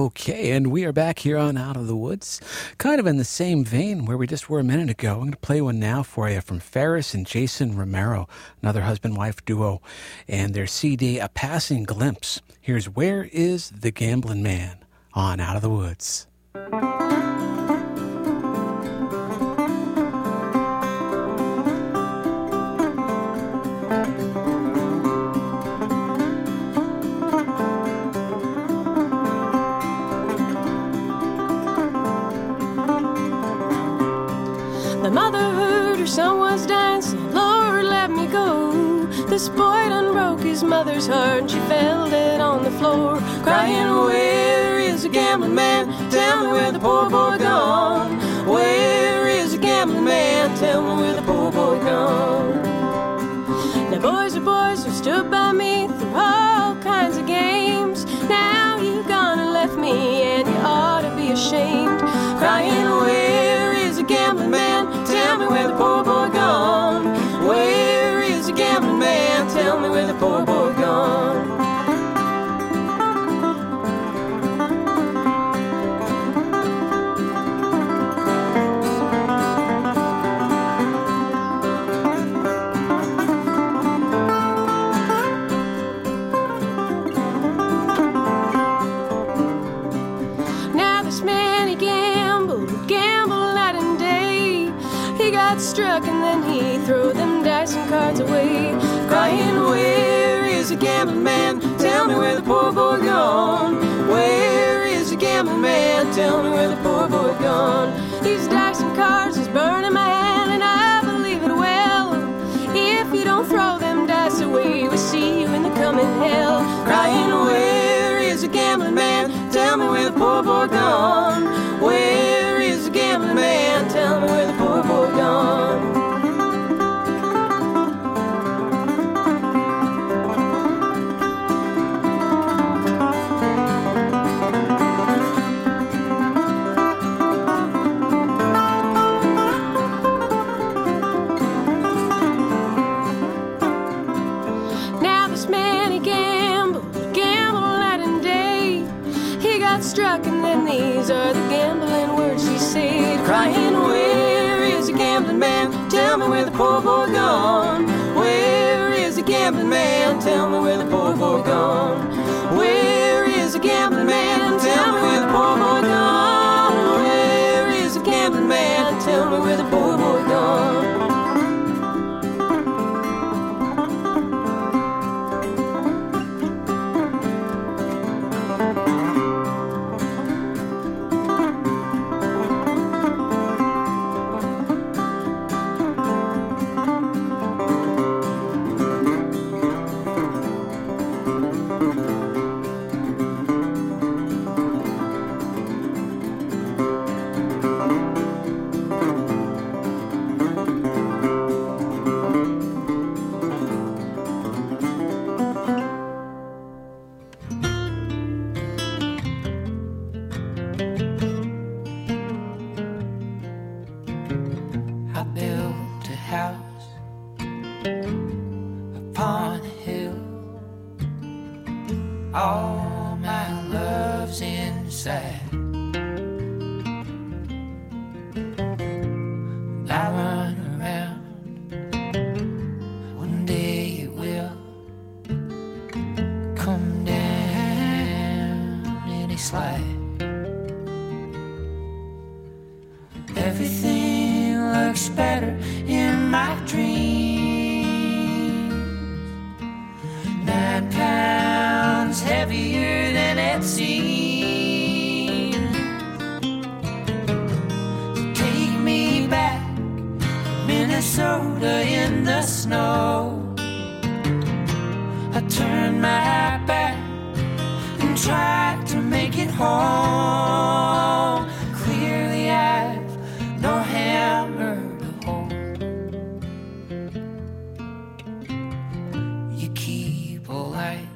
Okay, and we are back here on Out of the Woods, kind of in the same vein where we just were a minute ago. I'm going to play one now for you from Ferris and Jason Romero, another husband-wife duo, and their CD, A Passing Glimpse. Here's Where Is the Gambling Man on Out of the Woods. The mother heard her son was dying, said, Lord, let me go. This boy done broke his mother's heart, and she fell dead on the floor, crying, where is the gambling man? Tell me where the poor boy gone. Where is the gambling man? Tell me where the poor boy gone. Now boys are boys who stood by me through all kinds of games. Now you gone and left me, and you ought to be ashamed, crying, where is the gambling man? Tell me where the poor boy gone. Where is the gambling man? Tell me where the poor boy gone. Now this man, he gambled night and day. He got struck and then he threw them dice and cards away, crying, where is the gambling man? Tell me where the poor boy gone. Where is the gambling man? Tell me where the poor boy gone. These dice and cards is burning my hand, and I believe it well. If you don't throw them dice away, we'll see you in the coming hell, crying, where is the gambling man? Tell me where the poor boy gone. Where is the gambling man? Tell me where the poor boy gone. Now this man, he gambled night and day. He got struck and then these are the gambling words he said, crying, where is the gambling man? Tell me where the poor boy gone. Where is the gambling man? Tell me where the poor boy gone. Where is the gambling man? Tell me where the poor boy gone. Where is the gambling man? Tell me where the poor boy gone. I built a house upon a hill. All my love's inside. I run around. One day it will come down and it slide. Everything looks better in my dreams. 9 pounds heavier than it seems. So take me back, Minnesota in the snow. I turned my back and tried to make it home. Clearly I've no hammer to hold. You keep a light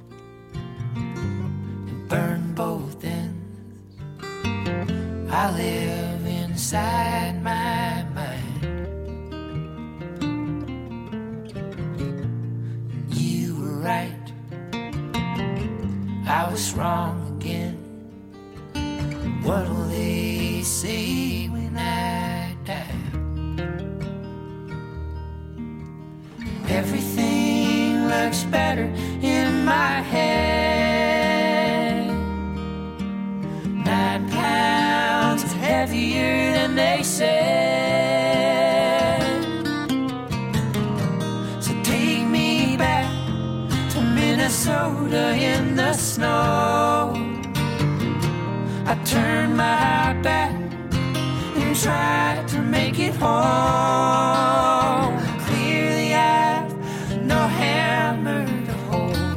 and burn both ends. I live inside my mind. You were right, I was wrong again. What'll they say when I die? Everything looks better in my head. 9 pounds heavier than they said. So take me back to Minnesota in the snow. I turned my back and tried to make it home. Clearly I've no hammer to hold.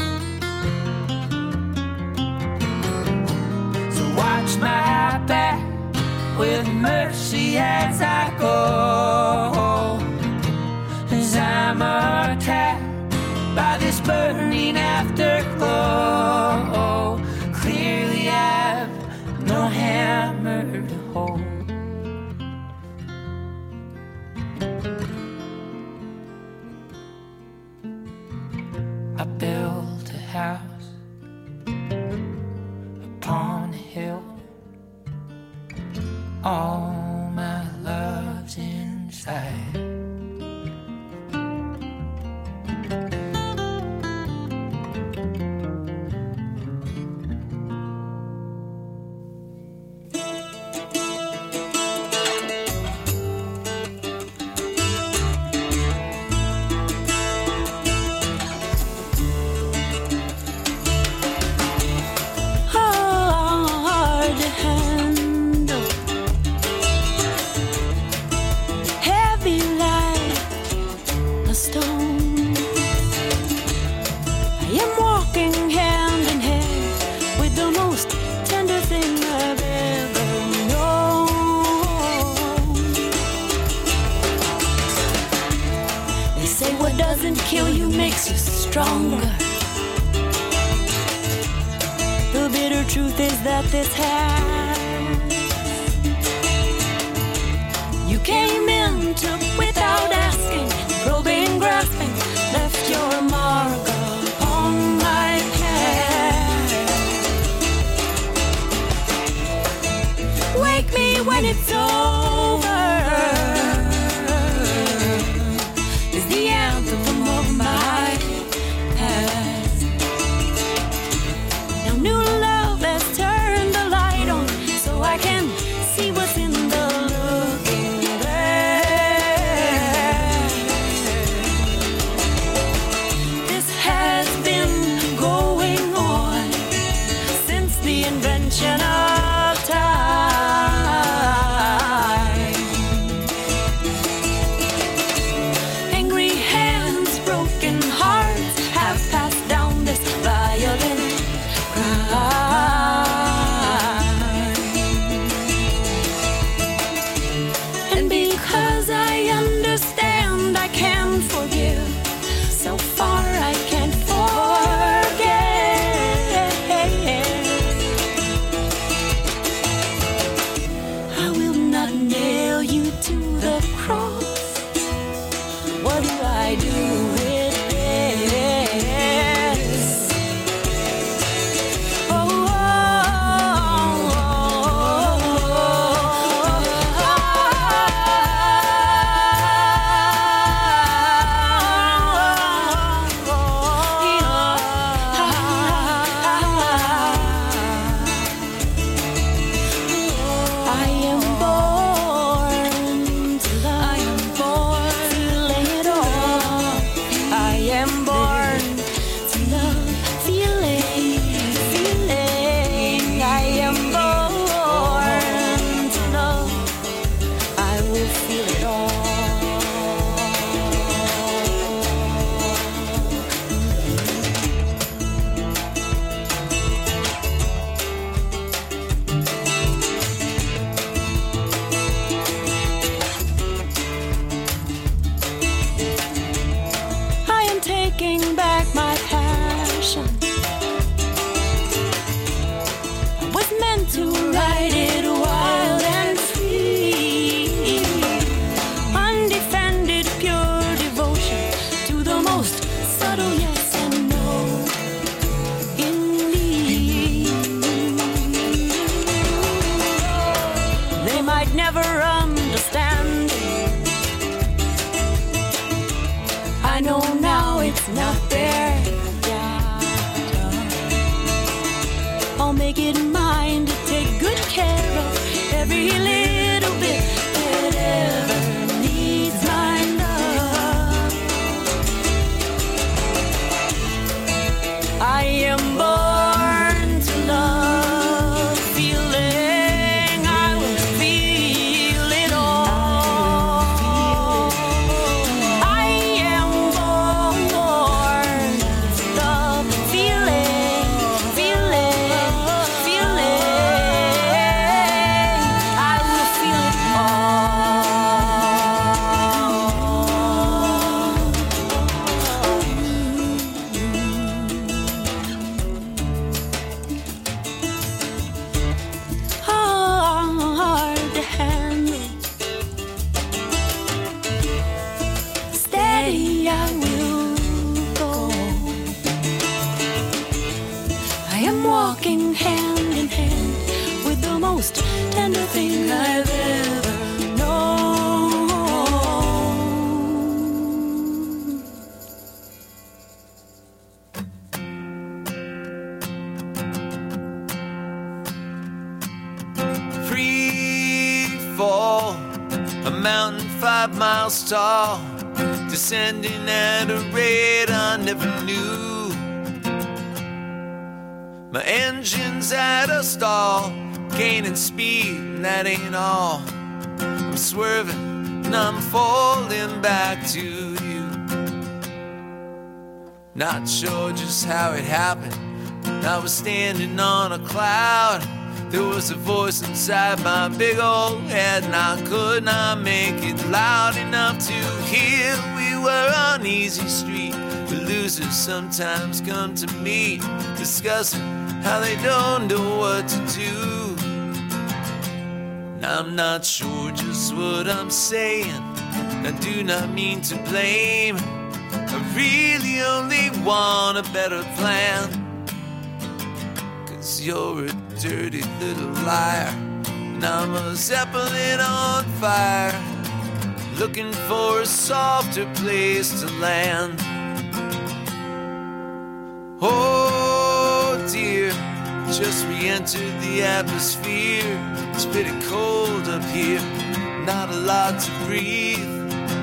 So watch my back with mercy as I go, as I'm attacked by this burning afterglow. Clearly I've no hammer to hold. I built a house upon a hill. All my love's inside. Kill you makes you stronger. The bitter truth is that this has. You came in, took without asking, probing, grasping, left your mark upon my path. Wake me when it's over. My past. Now new love has turned the light on, so I can see what's in the looking glass. This has been going on since the invention of time. Angry hands, broken hearts have passed down this violent crime. And because I understand I can forgive, so far I can't forget. it mine to take good care of every little bit that ever needs my love. I am born to love, feeling I will feel it all. I am born to love, feeling, feeling, feeling. I will feel it all. Hard to handle. Steady I will go. I am walking hand in hand with the most tender thing I've ever known. Free fall, a mountain 5 miles tall, descending at a rate I never knew. My engine's at a stall, gaining speed, and that ain't all. I'm swerving, and I'm falling back to you. Not sure just how it happened. I was standing on a cloud. There was a voice inside my big old head, and I could not make it loud enough to hear. We were on easy street, where losers sometimes come to meet, discussing how they don't know what to do. And I'm not sure just what I'm saying. I do not mean to blame. I really only want a better plan. 'Cause you're a dirty little liar, and I'm a Zeppelin on fire, looking for a softer place to land. Oh dear, just re-entered the atmosphere. It's pretty cold up here, not a lot to breathe.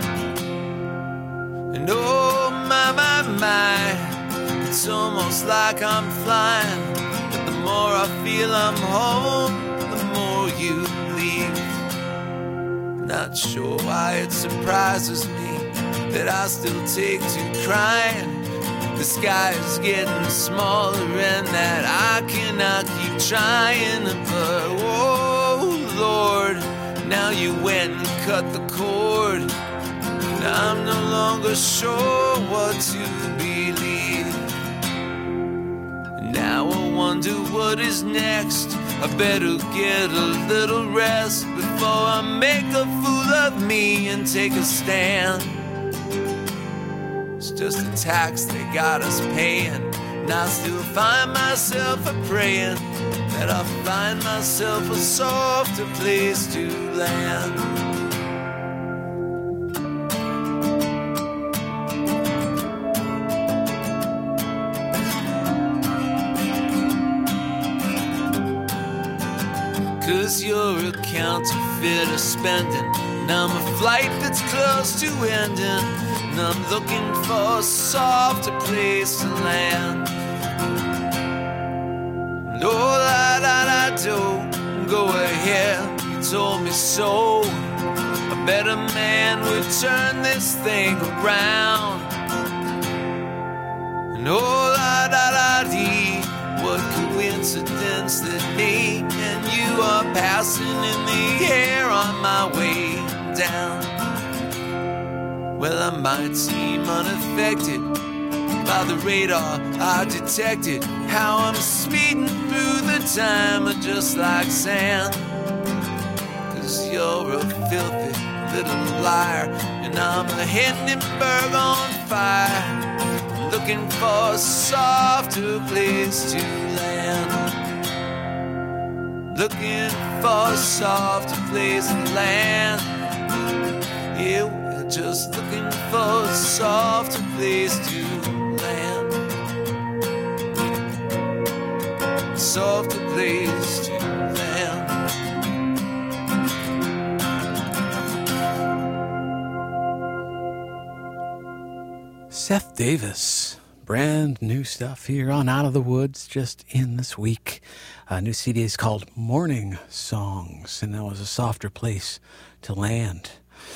And oh my, it's almost like I'm flying. But the more I feel I'm home, the more you leave. Not sure why it surprises me that I still take to crying. The sky is getting smaller and that I cannot keep trying. But oh Lord, now you went and cut the cord. Now I'm no longer sure what to believe. Now I wonder what is next. I better get a little rest before I make a fool of me and take a stand. It's just a tax they got us paying, and I still find myself a-praying that I find myself a softer place to land. Cause you're a counterfeit of spending, and I'm a flight that's close to ending, and I'm looking for a softer place to land. And oh, do, go ahead, you told me so. A better man would turn this thing around. And oh, dee, what coincidence that me and you are passing in the air on my way down. Well, I might seem unaffected by the radar I detected, how I'm speeding through the time just like sand. 'Cause you're a filthy little liar, and I'm a Hindenburg on fire, looking for a softer place to land. Looking for a softer place to land. Yeah, we're just looking for a softer place to land. softer place to land. Seth Davis, brand new stuff here on Out of the Woods, just in this week. A new CD is called Morning Songs, and that was a softer place to land.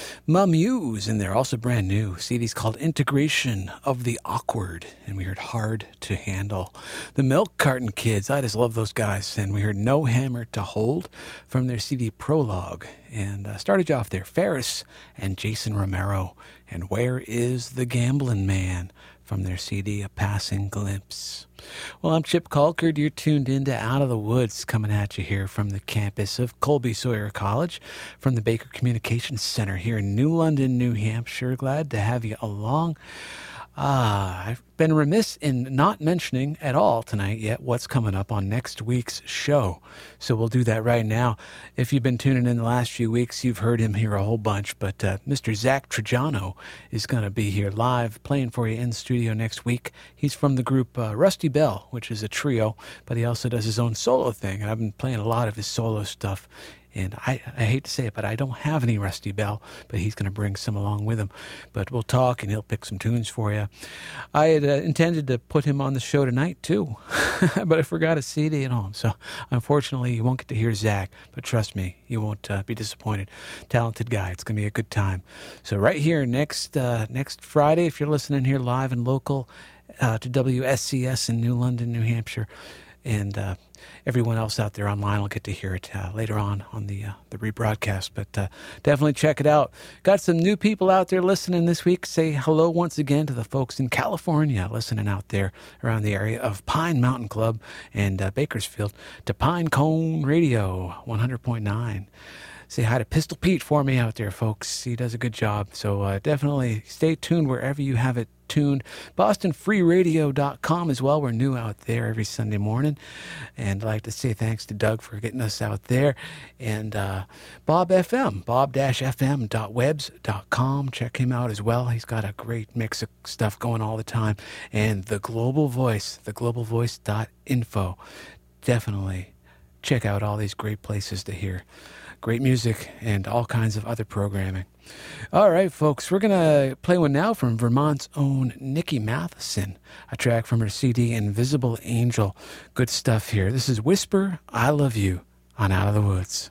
Mamuse in there, also brand new. CD's called Integration of the Awkward, and we heard Hard to Handle. The Milk Carton Kids, I just love those guys, and we heard No Hammer to Hold from their CD Prologue. And started you off there, Ferris and Jason Romero, and Where is the Gamblin' Man from their CD A Passing Glimpse. Well, I'm Chip Colkerd. You're tuned into Out of the Woods, coming at you here from the campus of Colby Sawyer College, from the Baker Communications Center here in New London, New Hampshire. Glad to have you along. I've been remiss in not mentioning at all tonight yet what's coming up on next week's show. So we'll do that right now. If you've been tuning in the last few weeks, you've heard him here a whole bunch. But Mr. Zach Trajano is going to be here live playing for you in the studio next week. He's from the group Rusty Bell, which is a trio, but he also does his own solo thing. And I've been playing a lot of his solo stuff. And I hate to say it, but I don't have any Rusty Bell, but he's going to bring some along with him. But we'll talk, and he'll pick some tunes for you. I had intended to put him on the show tonight, too, but I forgot a CD at home. So, unfortunately, you won't get to hear Zach, but trust me, you won't be disappointed. Talented guy. It's going to be a good time. So right here next Friday, if you're listening here live and local to WSCS in New London, New Hampshire, and everyone else out there online will get to hear it later on the rebroadcast. But definitely check it out. Got some new people out there listening this week. Say hello once again to the folks in California listening out there around the area of Pine Mountain Club and Bakersfield, to Pine Cone Radio 100.9. Say hi to Pistol Pete for me out there, folks. He does a good job. So definitely stay tuned wherever you have it tuned. BostonFreeRadio.com as well. We're new out there every Sunday morning. And I'd like to say thanks to Doug for getting us out there. And Bob FM, bob-fm.webs.com. Check him out as well. He's got a great mix of stuff going all the time. And The Global Voice, theglobalvoice.info. Definitely check out all these great places to hear great music and all kinds of other programming. All right, folks, we're going to play one now from Vermont's own Nikki Matheson, a track from her CD Invisible Angel. Good stuff here. This is Whisper, I Love You on Out of the Woods.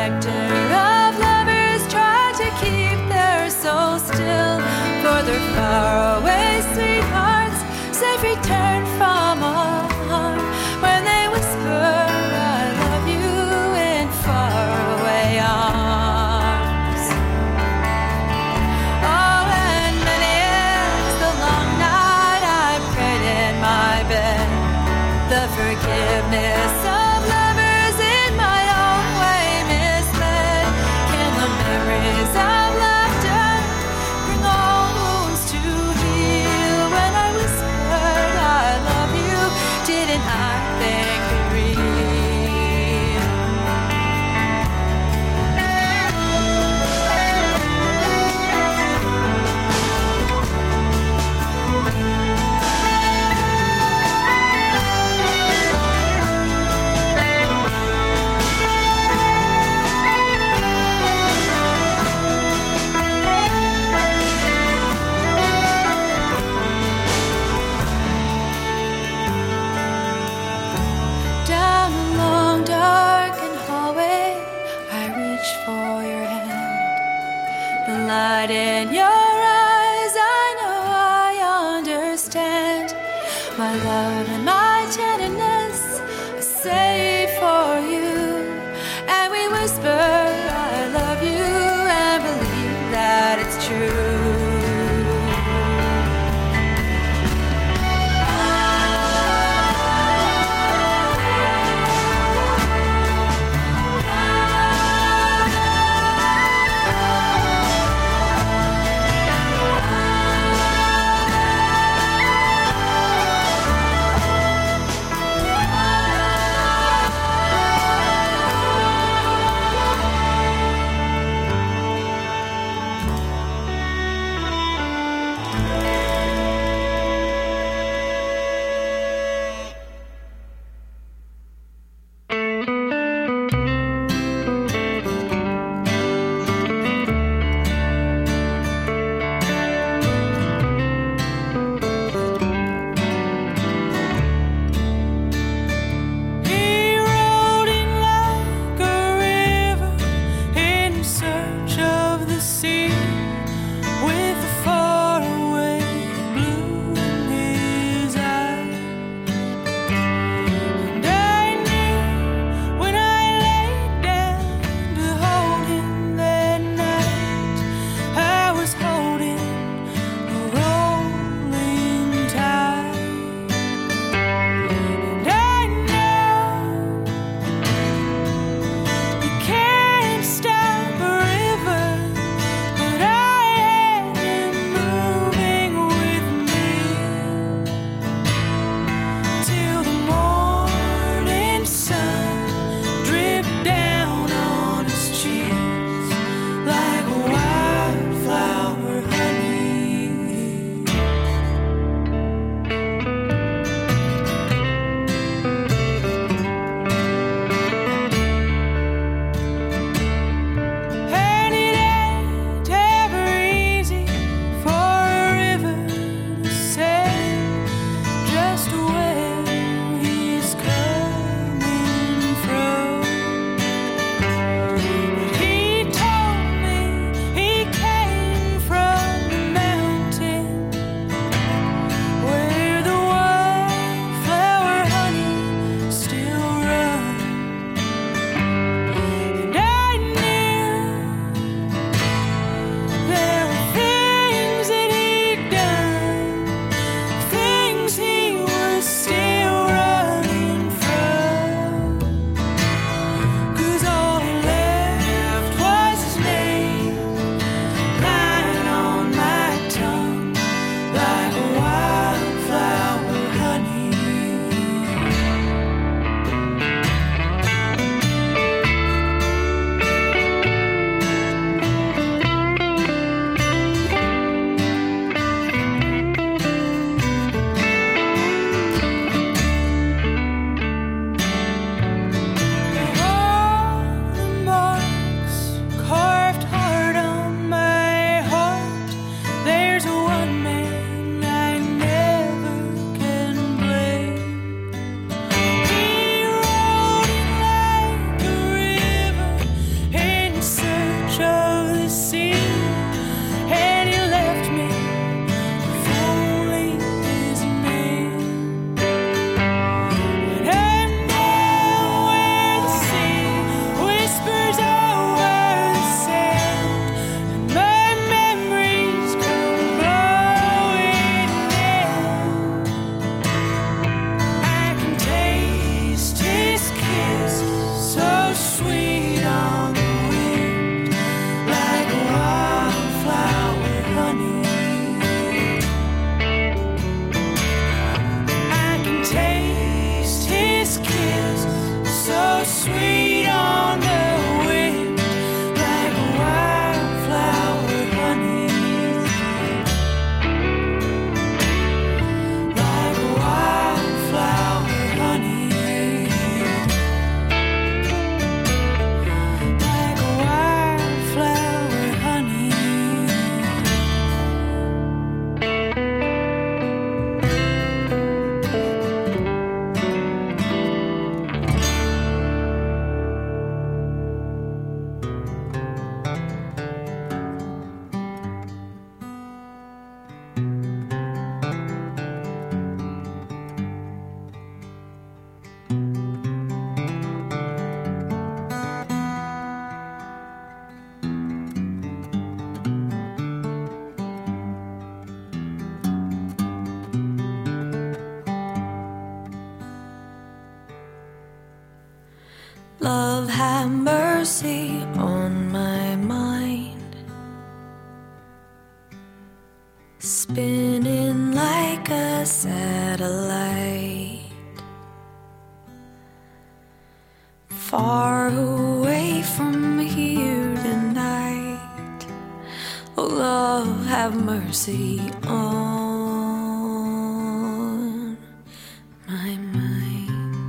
protector of lovers, try to keep their souls still for their faraway sweethearts. Safe return from all harm when they whisper, I love you in faraway arms. Oh, and many is the long night I prayed in my bed, the forgiveness of lovers in my own way misled. have mercy on my mind, spinning like a satellite, far away from here tonight. Oh, love, have mercy on my mind.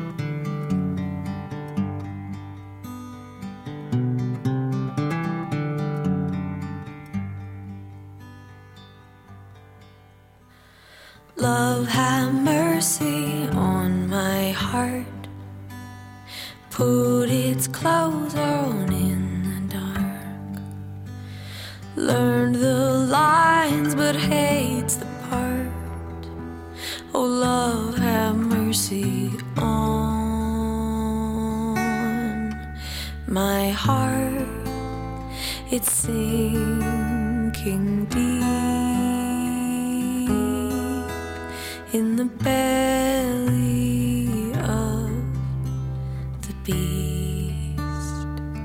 Love, have mercy on my heart, put its clothes on in the dark, learned the lines but hates the part. Oh, love, have mercy on my heart. It's sinking deep in the belly of the beast.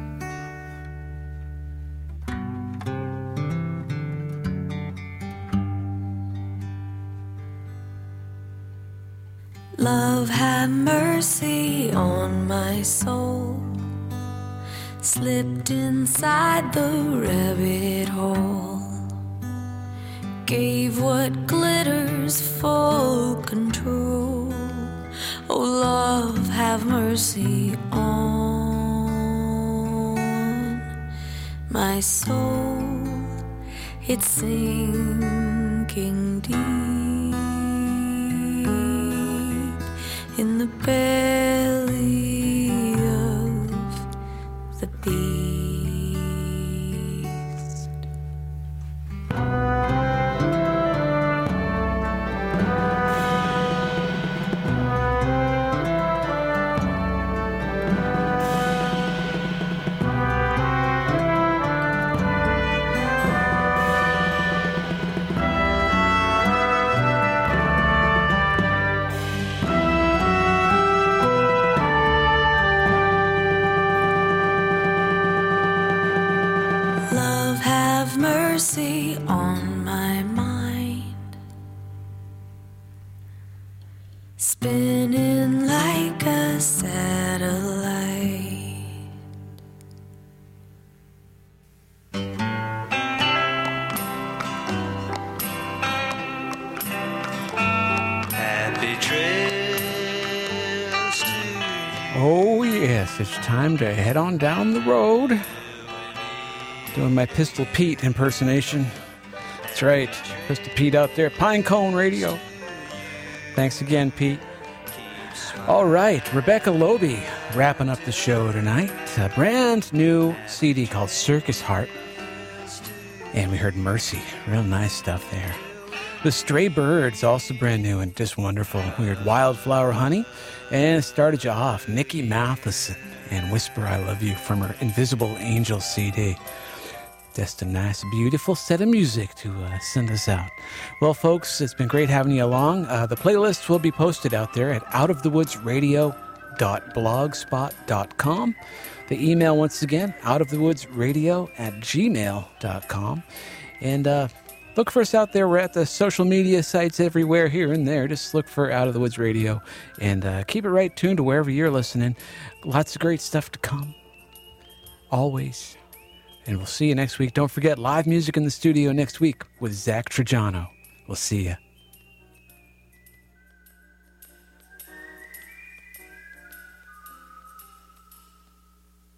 Love, have mercy on my soul, slipped inside the rabbit hole, gave what glitters full control. Oh, love, have mercy on my soul. It's sinking deep in the belly of the beast. Love, have mercy on my mind, spinning like a satellite. Happy trails to you. Oh, yes, it's time to head on down the road. Doing my Pistol Pete impersonation. That's right, Pistol Pete out there, Pinecone Radio. Thanks again, Pete. All right, Rebecca Loewe wrapping up the show tonight. A brand new CD called Circus Heart. And we heard Mercy. Real nice stuff there. The Stray Birds, also brand new and just wonderful. We heard Wildflower Honey. And it started you off, Nikki Matheson and Whisper I Love You from her Invisible Angel CD. Just a nice, beautiful set of music to send us out. Well, folks, it's been great having you along. The playlists will be posted out there at outofthewoodsradio.blogspot.com. The email, once again, outofthewoodsradio@gmail.com. And look for us out there. We're at the social media sites everywhere here and there. Just look for Out of the Woods Radio and keep it right tuned to wherever you're listening. Lots of great stuff to come. Always. And we'll see you next week. Don't forget, live music in the studio next week with Zach Trajano. We'll see you.